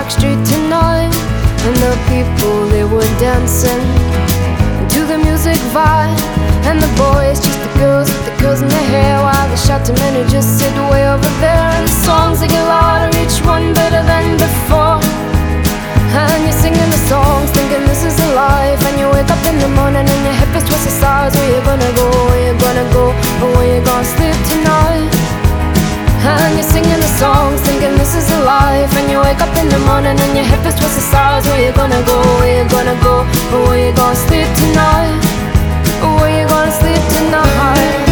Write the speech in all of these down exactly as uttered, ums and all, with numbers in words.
back street tonight, and the people, they were dancing to the music vibe. And the boys chased the girls with the curls in their hair, while the shouting men who just sit way over there. And the songs, they get louder, each one better than before. And you're singing the songs, thinking this is a life. And you wake up in the morning and your hip is twisted sides. Where you gonna go, where you gonna go, or where you gonna sleep tonight? And you're singing the songs, thinking this is a life. And you wake up in the morning and your hip is twisted sides. Where you gonna go, where you gonna go, or where you gonna sleep tonight? Or where you gonna sleep tonight?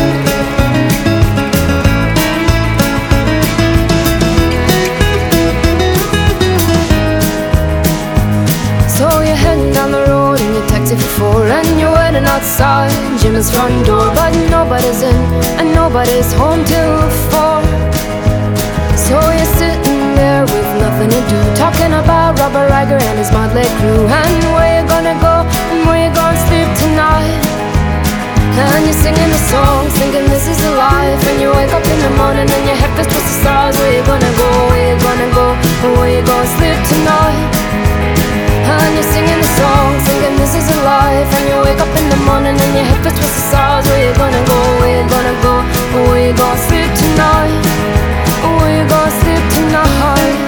So you're heading down the road in your taxi for four, and you're waiting outside Jimmy's front door. But nobody's in and nobody's home till four. So you're sitting there with nothing to do, talking about Robert Riger and his motley crew. And where you gonna go and where you gonna sleep tonight? And you're singing the songs, thinking this is a life. And you wake up in the morning and your hip is twisted sides. Where you gonna go, where you gonna go, or where you gonna sleep tonight? And you're singing the songs, thinking this is a life. And you wake up in the morning and your hip is twisted sides. Where you gonna go, where you gonna go, or where you gonna sleep tonight? Or where you gonna sleep tonight?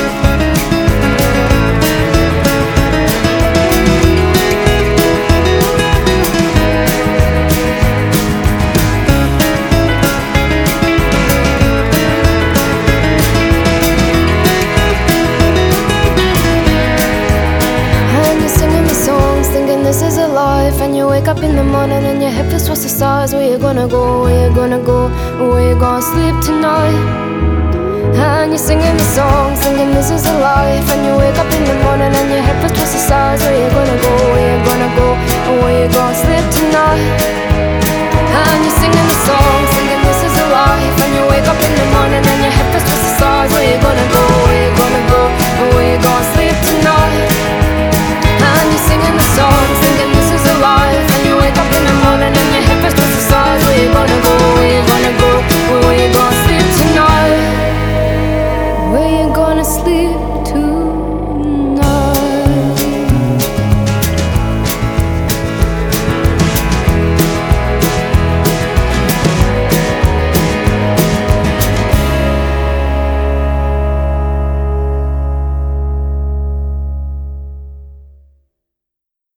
This is a life. And you wake up in the morning and your hip is twisted sides. Where you gonna go, where you gonna go, where you gonna sleep tonight? And you're singing the songs, thinking this is a life. And you wake up in the morning and your hip is twisted sides. Where you gonna go, where you gonna go, where you gonna sleep tonight? And you're singing the songs, thinking this is a life. And you wake up in the morning and your hip is twisted sides. Where you gonna go, where you gonna go, where you gonna sleep tonight? And you're singing the songs, thinking this is a life. And you wake up in the morning and your hip is twisted sides. Where you gonna go, where you gonna go, where you gonna sleep tonight? Where you gonna sleep